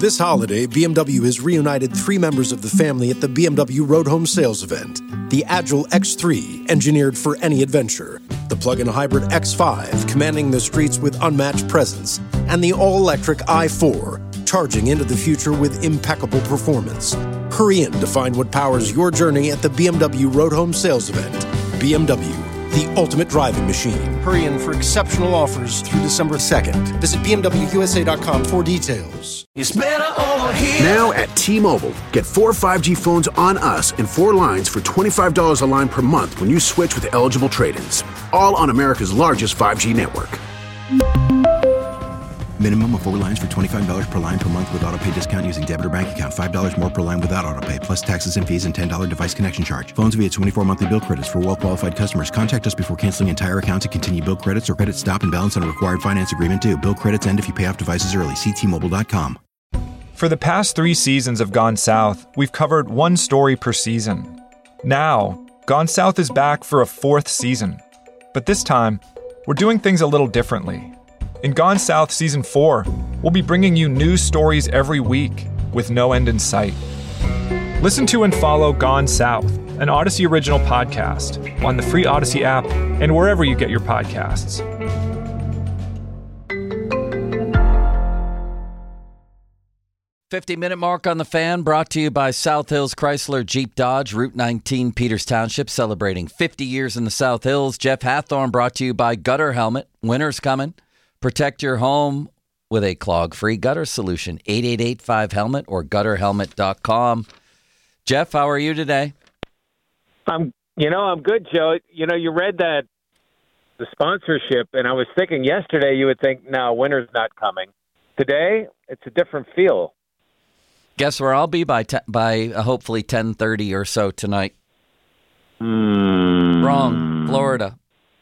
This holiday, BMW has reunited 3 members of the family at the BMW Road Home Sales event. The Agile X3, engineered for any adventure. The plug-in hybrid X5, commanding the streets with unmatched presence. And the all-electric i4, charging into the future with impeccable performance. Hurry in to find what powers your journey at the BMW Road Home Sales event. BMW, the ultimate driving machine. Hurry in for exceptional offers through December 2nd. Visit BMWUSA.com for details. It's better over here. Now at T-Mobile, get 4 5G phones on us and 4 lines for $25 a line per month when you switch with eligible trade-ins. All on America's largest 5G network. Minimum of 4 lines for $25 per line per month with autopay discount using debit or bank account. $5 more per line without autopay, plus taxes and fees and $10 device connection charge. Phones via 24 monthly bill credits for well-qualified customers. Contact us before canceling entire account to continue bill credits or credit stop and balance on required finance agreement due. Bill credits end if you pay off devices early. See T-Mobile.com. For the past 3 seasons of Gone South, we've covered 1 story per season. Now, Gone South is back for a 4th season. But this time, we're doing things a little differently. In Gone South Season 4, we'll be bringing you new stories every week with no end in sight. Listen to and follow Gone South, an Odyssey original podcast, on the free Odyssey app and wherever you get your podcasts. "50-minute mark on the Fan, brought to you by South Hills Chrysler Jeep Dodge, Route 19, Peters Township, celebrating 50 years in the South Hills. Jeff Hathorn, brought to you by Gutter Helmet. Winter's coming. Protect your home with a clog-free gutter solution. 888-5HELMET or gutterhelmet.com. Jeff, how are you today? I'm good, Joe. You read the sponsorship, and I was thinking yesterday you would think, no, winter's not coming. Today, it's a different feel. Guess where I'll be by hopefully 10:30 or so tonight. Wrong. Florida.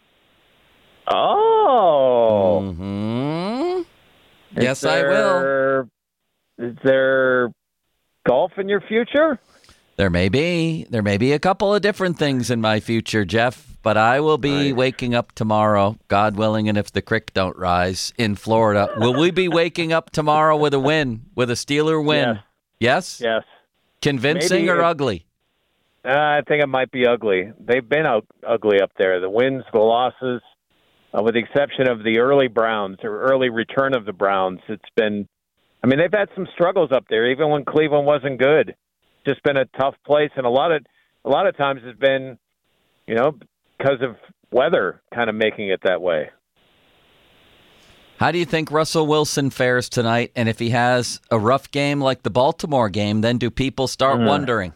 Oh. Mm-hmm. Yes, I will. Is there golf in your future? There may be. There may be a couple of different things in my future, Jeff, but I will be waking up tomorrow, God willing, and if the creek don't rise, in Florida. Will we be waking up tomorrow with a win, with a Steeler win? Yes? Yes. Convincing or ugly? I think it might be ugly. They've been ugly up there. The wins, the losses. With the exception of the early Browns or early return of the Browns, it's been, they've had some struggles up there, even when Cleveland wasn't good. It's just been a tough place, and a lot of times it's been, because of weather kind of making it that way. How do you think Russell Wilson fares tonight? And if he has a rough game like the Baltimore game, then do people start wondering?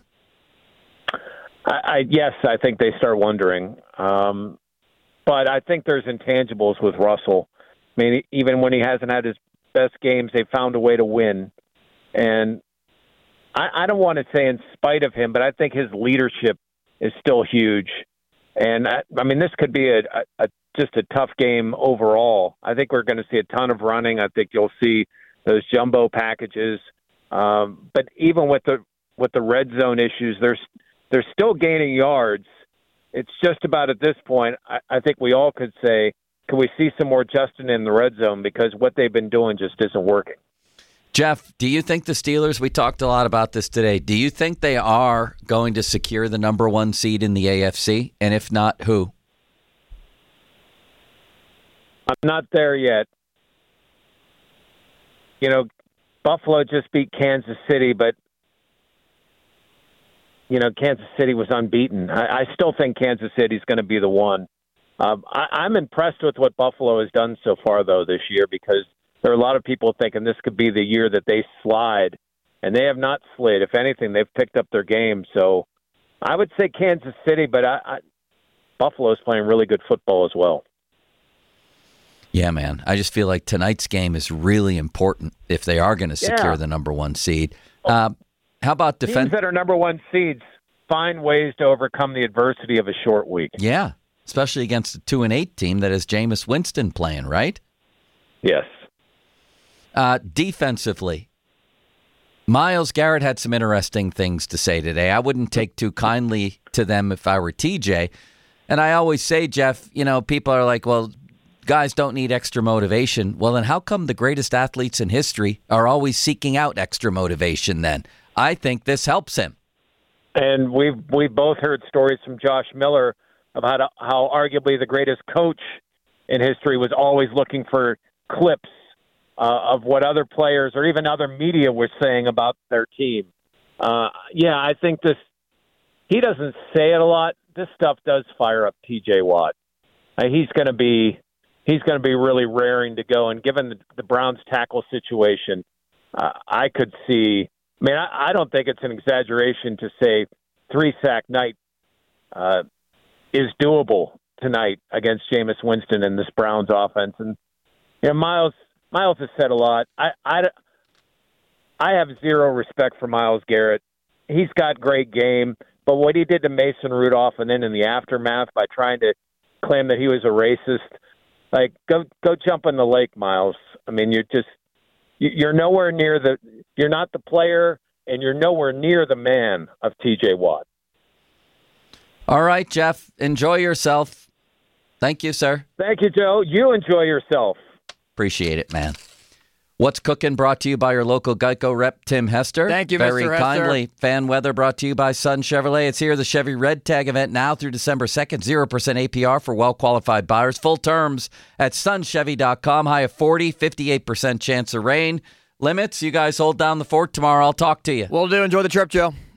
Yes, I think they start wondering. But I think there's intangibles with Russell. Even when he hasn't had his best games, they found a way to win. And I don't want to say in spite of him, but I think his leadership is still huge. And, this could be just a tough game overall. I think we're going to see a ton of running. I think you'll see those jumbo packages. But even with the red zone issues, they're still gaining yards. It's just about at this point, I think we all could say, can we see some more Justin in the red zone, because what they've been doing just isn't working. Jeff, do you think the Steelers, we talked a lot about this today, do you think they are going to secure the number 1 seed in the AFC? And if not, who? I'm not there yet. Buffalo just beat Kansas City, but Kansas City was unbeaten. I still think Kansas City is going to be the one. I'm impressed with what Buffalo has done so far, though, this year, because there are a lot of people thinking this could be the year that they slide, and they have not slid. If anything, they've picked up their game. So I would say Kansas City, but Buffalo's playing really good football as well. Yeah, man. I just feel like tonight's game is really important if they are going to secure the number 1 seed. How about defense? Teams that are number 1 seeds find ways to overcome the adversity of a short week. Yeah, especially against a 2-8 team that has Jameis Winston playing, right? Yes. Defensively, Myles Garrett had some interesting things to say today. I wouldn't take too kindly to them if I were TJ. And I always say, Jeff, people are like, well, guys don't need extra motivation. Well, then how come the greatest athletes in history are always seeking out extra motivation then? I think this helps him. And we've both heard stories from Josh Miller about how arguably the greatest coach in history was always looking for clips of what other players or even other media were saying about their team. I think this, he doesn't say it a lot. This stuff does fire up TJ Watt. He's going to be really raring to go. And given the Browns tackle situation, I could see, I don't think it's an exaggeration to say 3-sack night is doable tonight against Jameis Winston and this Browns offense. And Miles has said a lot. I have zero respect for Myles Garrett. He's got great game, but what he did to Mason Rudolph and then in the aftermath by trying to claim that he was a racist, go jump in the lake, Myles. You're nowhere near you're not the player, and you're nowhere near the man of TJ Watt. All right, Jeff, enjoy yourself. Thank you, sir. Thank you, Joe. You enjoy yourself. Appreciate it, man. What's Cooking brought to you by your local Geico rep, Tim Hester. Thank you, Very Mr. Hester. kindly. Fan weather brought to you by Sun Chevrolet. It's here, the Chevy Red Tag event now through December 2nd. 0% APR for well-qualified buyers. Full terms at sunchevy.com. High of 40, 58% chance of rain. Limits, you guys hold down the fort tomorrow. I'll talk to you. Will do. Enjoy the trip, Joe.